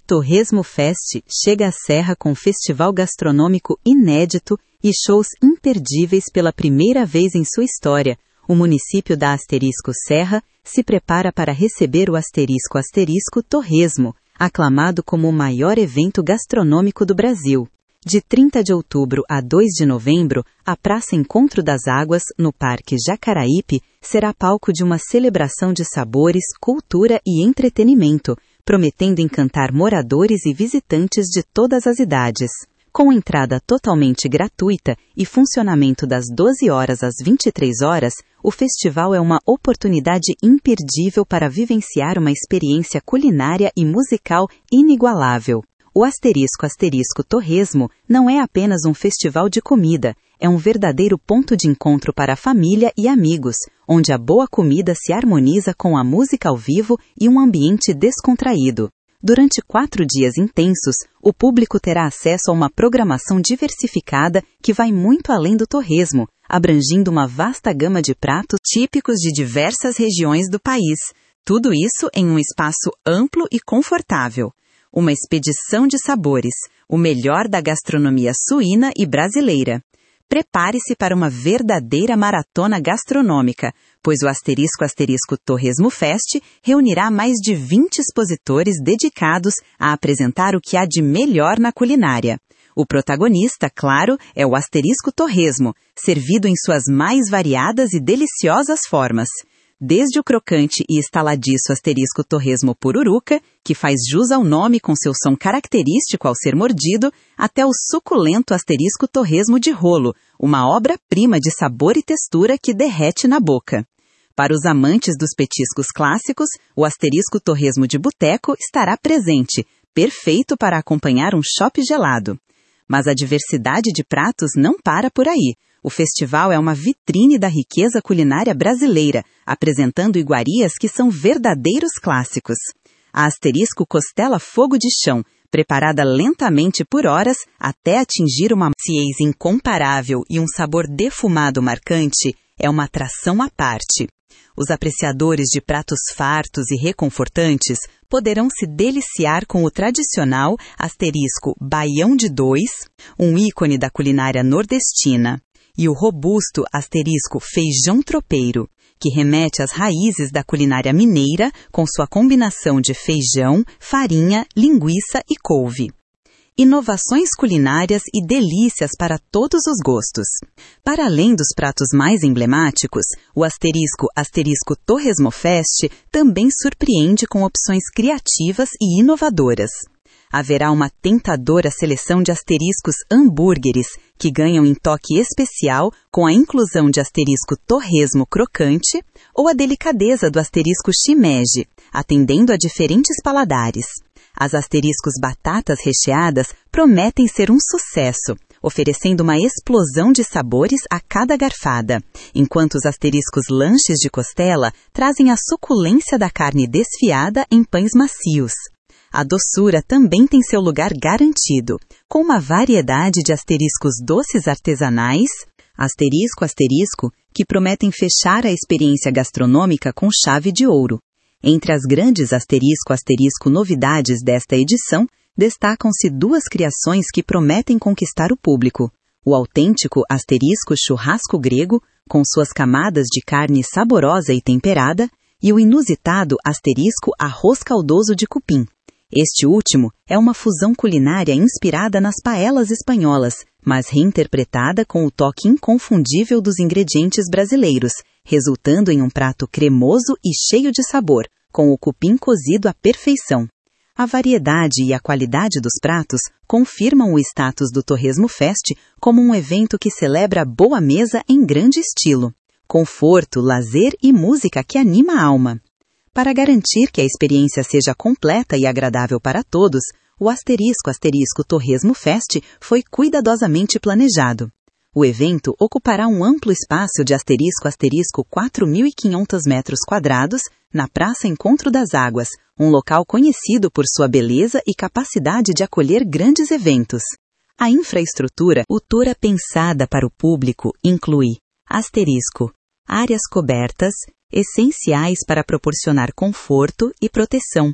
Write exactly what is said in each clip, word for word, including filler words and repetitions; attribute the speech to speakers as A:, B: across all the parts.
A: Torresmo Fest chega à Serra com festival gastronômico inédito e shows imperdíveis pela primeira vez em sua história. O município da Asterisco Serra se prepara para receber o Asterisco Asterisco Torresmo, aclamado como o maior evento gastronômico do Brasil. De trinta de outubro a dois de novembro, a Praça Encontro das Águas, no Parque Jacaraípe, será palco de uma celebração de sabores, cultura e entretenimento, prometendo encantar moradores e visitantes de todas as idades. Com entrada totalmente gratuita e funcionamento das doze horas às vinte e três horas, o festival é uma oportunidade imperdível para vivenciar uma experiência culinária e musical inigualável. O Asterisco Asterisco Torresmo não é apenas um festival de comida, é um verdadeiro ponto de encontro para a família e amigos, onde a boa comida se harmoniza com a música ao vivo e um ambiente descontraído. Durante quatro dias intensos, o público terá acesso a uma programação diversificada que vai muito além do torresmo, abrangindo uma vasta gama de pratos típicos de diversas regiões do país. Tudo isso em um espaço amplo e confortável. Uma expedição de sabores, o melhor da gastronomia suína e brasileira. Prepare-se para uma verdadeira maratona gastronômica, pois o Asterisco Asterisco Torresmo Fest reunirá mais de vinte expositores dedicados a apresentar o que há de melhor na culinária. O protagonista, claro, é o Asterisco Torresmo, servido em suas mais variadas e deliciosas formas. Desde o crocante e estaladiço Asterisco Torresmo Pururuca, que faz jus ao nome com seu som característico ao ser mordido, até o suculento Asterisco Torresmo de rolo, uma obra-prima de sabor e textura que derrete na boca. Para os amantes dos petiscos clássicos, o Asterisco Torresmo de Boteco estará presente, perfeito para acompanhar um chopp gelado. Mas a diversidade de pratos não para por aí. O festival é uma vitrine da riqueza culinária brasileira, apresentando iguarias que são verdadeiros clássicos. A Asterisco Costela Fogo de Chão, preparada lentamente por horas até atingir uma maciez incomparável e um sabor defumado marcante, é uma atração à parte. Os apreciadores de pratos fartos e reconfortantes poderão se deliciar com o tradicional Asterisco Baião de Dois, um ícone da culinária nordestina, e o robusto Asterisco Feijão Tropeiro, que remete às raízes da culinária mineira com sua combinação de feijão, farinha, linguiça e couve. Inovações culinárias e delícias para todos os gostos. Para além dos pratos mais emblemáticos, o Asterisco Asterisco Torresmo Fest também surpreende com opções criativas e inovadoras. Haverá uma tentadora seleção de asteriscos hambúrgueres, que ganham em toque especial com a inclusão de asterisco torresmo crocante ou a delicadeza do asterisco shimeji, atendendo a diferentes paladares. As asteriscos batatas recheadas prometem ser um sucesso, oferecendo uma explosão de sabores a cada garfada, enquanto os asteriscos lanches de costela trazem a suculência da carne desfiada em pães macios. A doçura também tem seu lugar garantido, com uma variedade de asteriscos doces artesanais, asterisco asterisco, que prometem fechar a experiência gastronômica com chave de ouro. Entre as grandes asterisco asterisco novidades desta edição, destacam-se duas criações que prometem conquistar o público. O autêntico asterisco churrasco grego, com suas camadas de carne saborosa e temperada, e o inusitado asterisco arroz caldoso de cupim. Este último é uma fusão culinária inspirada nas paellas espanholas, mas reinterpretada com o toque inconfundível dos ingredientes brasileiros, resultando em um prato cremoso e cheio de sabor, com o cupim cozido à perfeição. A variedade e a qualidade dos pratos confirmam o status do Torresmo Fest como um evento que celebra boa mesa em grande estilo. Conforto, lazer e música que anima a alma. Para garantir que a experiência seja completa e agradável para todos, o Asterisco Asterisco Torresmo Fest foi cuidadosamente planejado. O evento ocupará um amplo espaço de asterisco asterisco quatro mil e quinhentos metros quadrados na Praça Encontro das Águas, um local conhecido por sua beleza e capacidade de acolher grandes eventos. A infraestrutura futura pensada para o público inclui asterisco, áreas cobertas, essenciais para proporcionar conforto e proteção,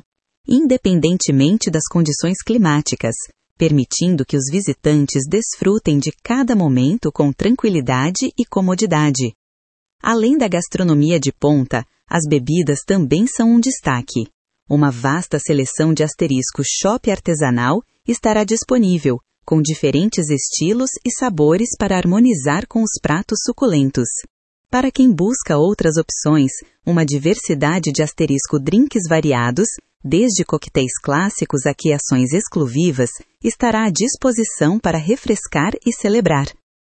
A: independentemente das condições climáticas, permitindo que os visitantes desfrutem de cada momento com tranquilidade e comodidade. Além da gastronomia de ponta, as bebidas também são um destaque. Uma vasta seleção de asterisco chopp artesanal estará disponível, com diferentes estilos e sabores para harmonizar com os pratos suculentos. Para quem busca outras opções, uma diversidade de asterisco drinks variados, desde coquetéis clássicos a criações exclusivas, estará à disposição para refrescar e celebrar.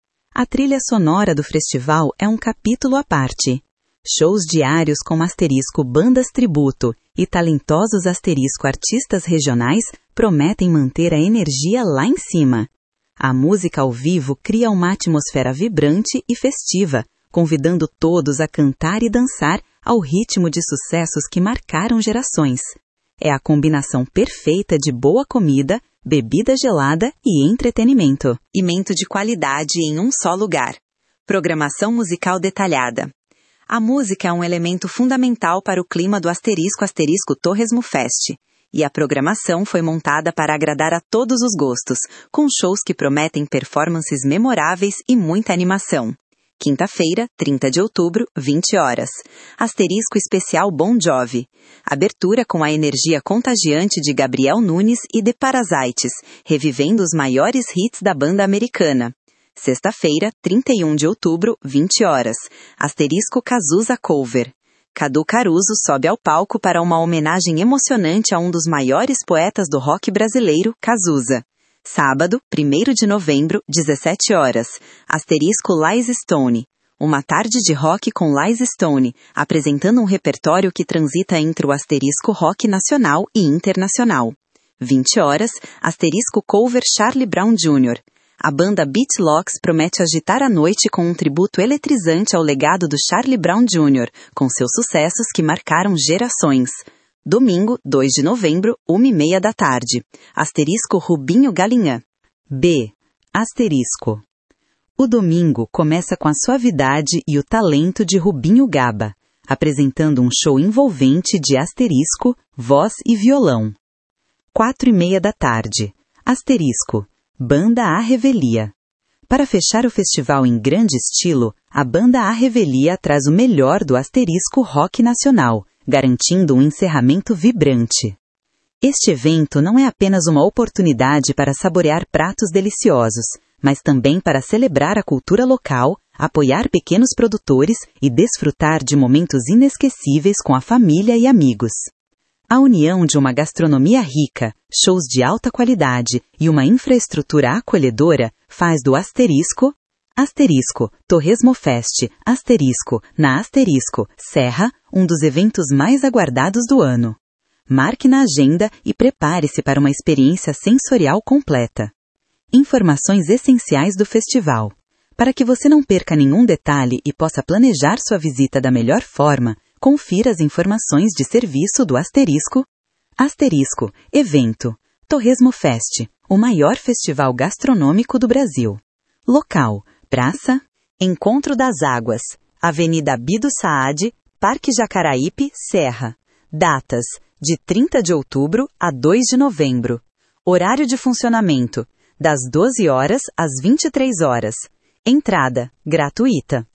A: A trilha sonora do festival é um capítulo à parte. Shows diários com asterisco bandas tributo e talentosos asterisco artistas regionais prometem manter a energia lá em cima. A música ao vivo cria uma atmosfera vibrante e festiva, convidando todos a cantar e dançar ao ritmo de sucessos que marcaram gerações. É a combinação perfeita de boa comida, bebida gelada e entretenimento. Imento de qualidade em um só lugar. Programação musical detalhada. A música é um elemento fundamental para o clima do Asterisco Asterisco Torresmo Fest. E a programação foi montada para agradar a todos os gostos, com shows que prometem performances memoráveis e muita animação. Quinta-feira, trinta de outubro, vinte horas. Asterisco Especial Bon Jovi. Abertura com a energia contagiante de Gabriel Nunes e The Parasites, revivendo os maiores hits da banda americana. Sexta-feira, trinta e um de outubro, vinte horas. Asterisco Cazuza Cover. Cadu Caruso sobe ao palco para uma homenagem emocionante a um dos maiores poetas do rock brasileiro, Cazuza. Sábado, primeiro de novembro, dezessete horas. Asterisco Liza Stone. Uma tarde de rock com Liza Stone, apresentando um repertório que transita entre o asterisco rock nacional e internacional. vinte horas, asterisco cover Charlie Brown Júnior A banda Beatlocks promete agitar a noite com um tributo eletrizante ao legado do Charlie Brown Júnior, com seus sucessos que marcaram gerações. Domingo, dois de novembro, uma e meia da tarde. Asterisco Rubinho Galinhã. B. Asterisco. O domingo começa com a suavidade e o talento de Rubinho Gaba, apresentando um show envolvente de asterisco, voz e violão. Quatro e meia da tarde. Asterisco. Banda A Revelia. Para fechar o festival em grande estilo, a banda A Revelia traz o melhor do asterisco rock nacional, garantindo um encerramento vibrante. Este evento não é apenas uma oportunidade para saborear pratos deliciosos, mas também para celebrar a cultura local, apoiar pequenos produtores e desfrutar de momentos inesquecíveis com a família e amigos. A união de uma gastronomia rica, shows de alta qualidade e uma infraestrutura acolhedora faz do Asterisco, Asterisco, Torresmo Fest, Asterisco, na Asterisco, Serra, um dos eventos mais aguardados do ano. Marque na agenda e prepare-se para uma experiência sensorial completa. Informações essenciais do festival. Para que você não perca nenhum detalhe e possa planejar sua visita da melhor forma, confira as informações de serviço do Asterisco. Asterisco, evento, Torresmo Fest, o maior festival gastronômico do Brasil. Local, Praça, Encontro das Águas, Avenida Abido Saad, Parque Jacaraípe, Serra. Datas, de trinta de outubro a dois de novembro. Horário de funcionamento, das doze horas às vinte e três horas. Entrada, gratuita.